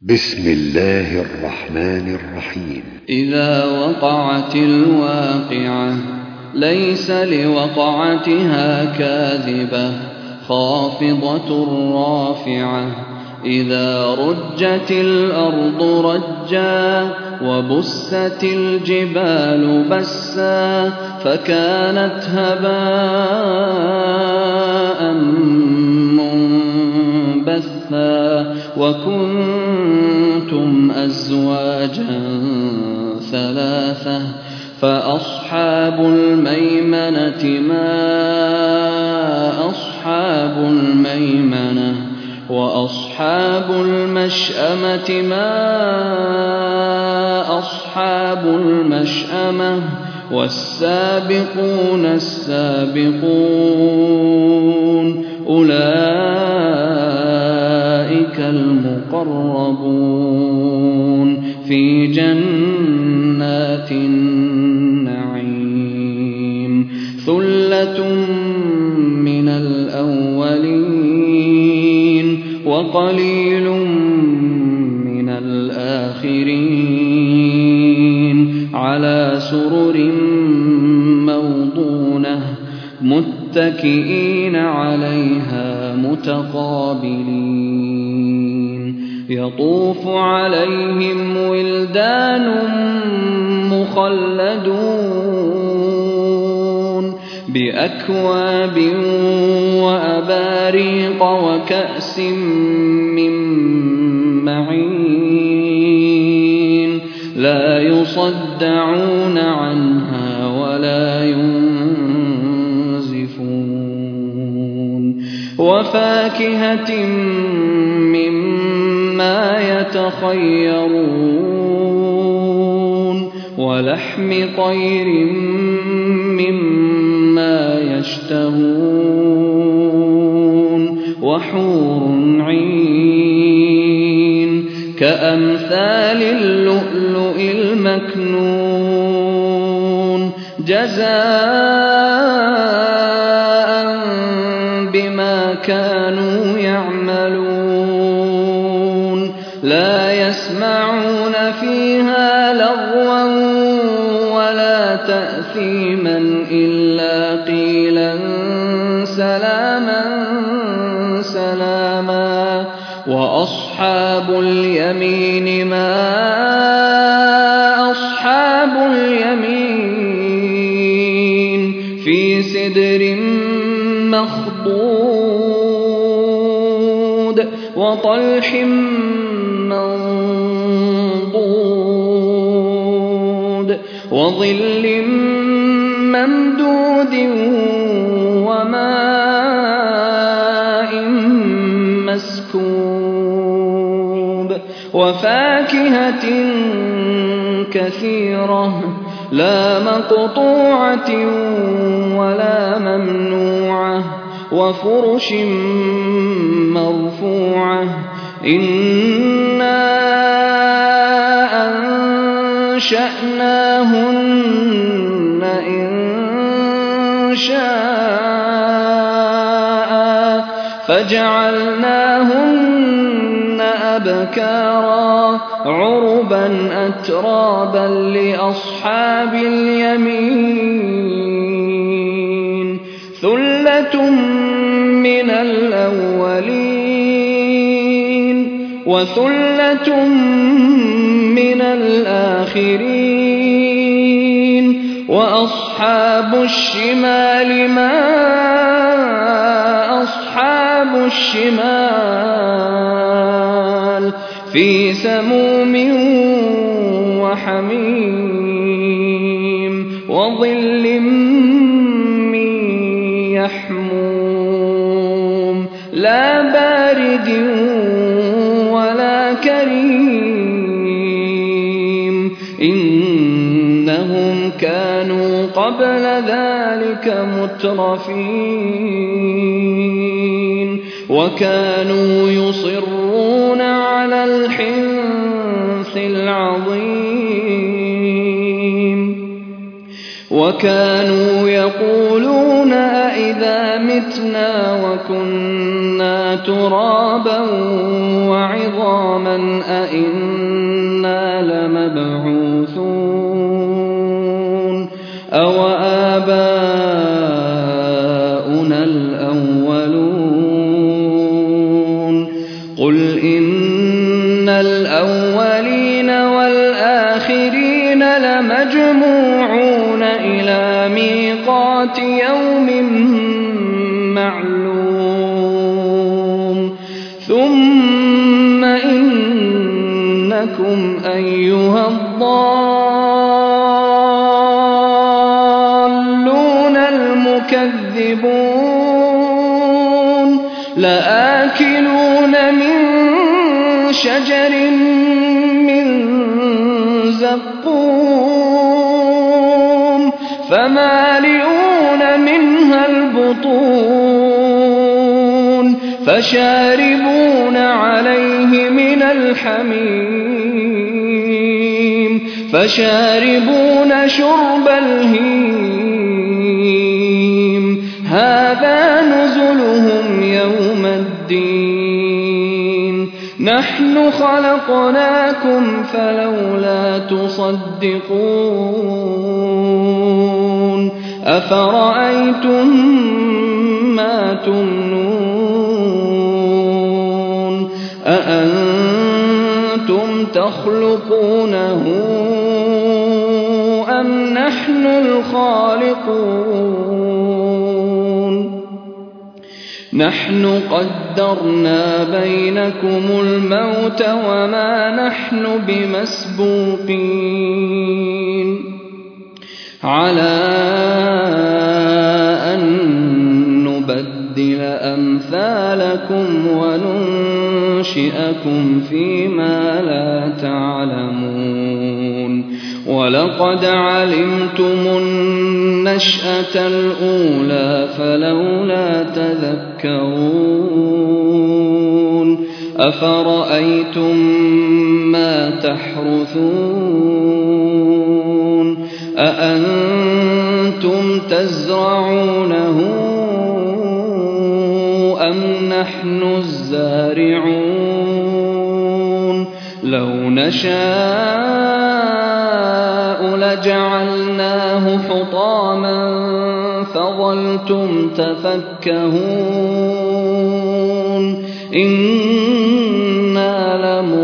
بسم الله الرحمن الرحيم. إذا وقعت الواقعة ليس لوقعتها كاذبة خافضة رافعة إذا رجت الأرض رجا وبست الجبال بسا فكانت هباء منبثا وكنتم أزواجا ثلاثة فأصحاب الميمنة ما أصحاب الميمنة وأصحاب المشأمة ما أصحاب المشأمة والسابقون السابقون أولئك المقربون في جنات النعيم ثلة من الأولين وقليل من الآخرين على سرر موضونة متكئين عليها متقابلين يطوف عليهم ولدان مخلدون بأكواب وأباريق وكأس من معين لا يصدعون عنها ولا ينزفون وفاكهة مما يتخيرون ولحم طير مما يشتهون وحور عين كأمثال اللؤلؤ المكنون جزاء بما كانوا يعملون لا يسمعون فيها لغوا ولا تأثيما إلا قيلا سلاما سلاما وأصحاب اليمين ما أصحاب اليمين في سدر مخضود وطلح منضود وظل ممدود وماء مسكوب وفاكهة كثيرة لا مقطوعة ولا ممنوعة وفرش مرفوعة إنا أنشأناهن إنشاء فجعلناهن أبكارا عربا أترابا لأصحاب اليمين ثلة من الأولين وثلة من الآخرين وأصحاب الشمال ما أصحاب الشمال في سموم وحميم وظل من يحموم لا بارد ولا كريم إنهم كانوا قبل ذلك مترفين وكانوا يصرون على الحنث العظيم وكانوا يقولون أئذا متنا وكنا ترابا وعظاما أئنا لمبعوثون أو آباؤنا الأولون قل إن الأولين والآخرين لمجموعون إلى ميقات يوم معلوم ثم إنكم أيها الضالون المكذبون لآكلون من شجر من زقوم فمالئون منها البطون فشاربون عليه من الحميم فشاربون شرب الهيم هذا نزلهم يوم الدين نحن خلقناكم فلولا تصدقون أفرأيتم ما تمنون أأنتم تخلقونه أم نحن الخالقون نحن قدرنا بينكم الموت وما نحن بمسبوقين على أن نبدل أمثالكم وننشئكم فيما لا تعلمون ولقد علمتم النشأة الأولى فلولا تذكرون أفرأيتم ما تحرثون أأنتم تزرعونه أم نحن الزارعون لو نشاء لجعلناه حطاما فظلتم تفكهون إنا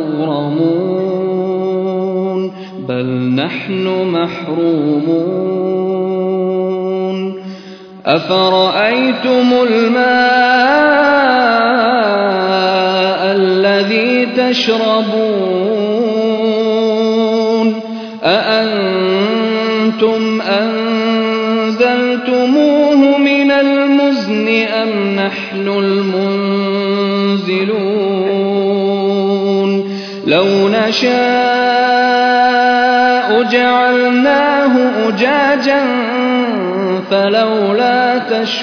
لمغرمون بل نحن محرومون أفرأيتم الماء الذي تشربون أأنتم أنزلتموه من المزن أم نحن المنزلون لو نشاء جعلناه أجاجا فلولا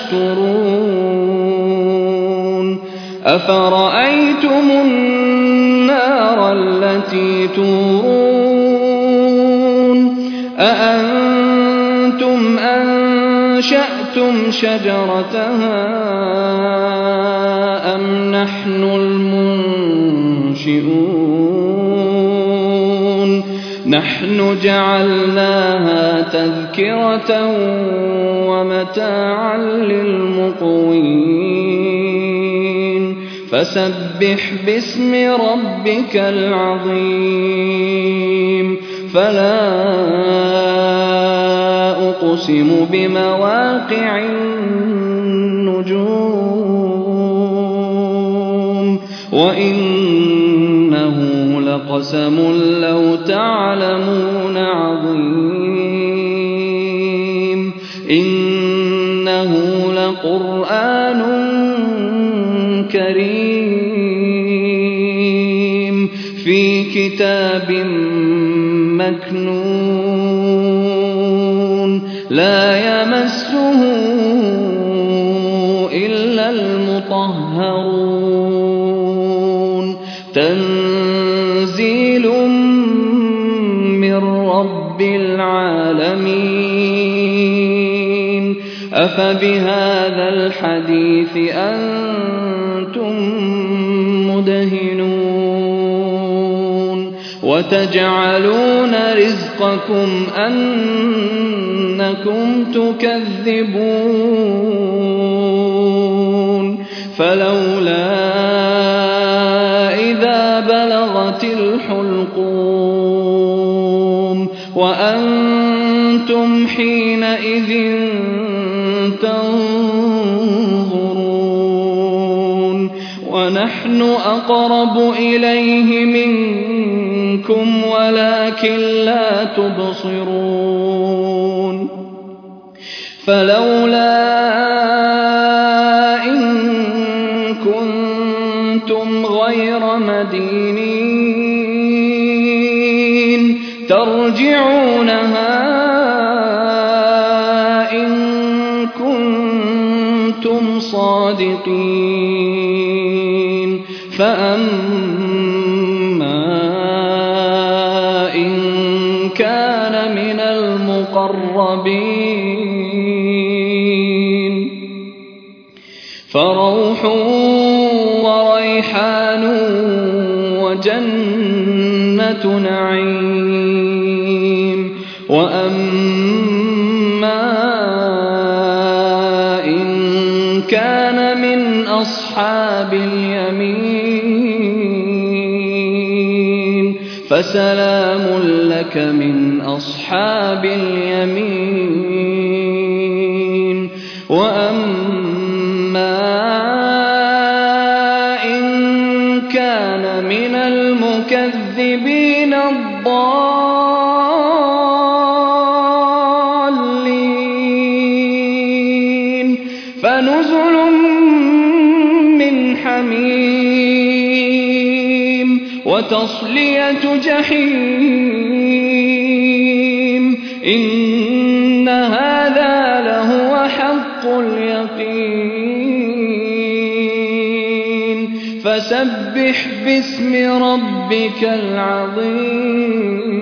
تشكرون أفرأيتم النار التي تورون أأنتم أنشأتم شجرتها أم نحن المنشئون نحن جعلناها تذكرة ومتاعا للمقوين فسبح باسم ربك العظيم فلا أقسم بمواقع النجوم وإنه لقسم لو تعلمون عظيم إنه لقرآن كريم في كتاب مكنون لا يمسه إلا المطهرون تنزيل من رب العالمين أفبهذا الحديث أنتم مدهنون وتجعلون رزقكم أنكم تكذبون فلولا إذا بلغت الحلقوم وأنتم حينئذ تنظرون ونحن أقرب إليه منكم ولكن لا تبصرون فلولا إن كنتم غير مدينين ترجعونها إن كنتم صادقين فأما إن كان من المقربين فروح وريحان وجنة نعيم وأما إن كان من أصحاب اليمين فسلام لك من أصحاب اليمين وأما إن كان من المكذبين الضالين فنزل من حميم وتصلية جحيم إن هذا لهو حق اليقين فسبح باسم ربك العظيم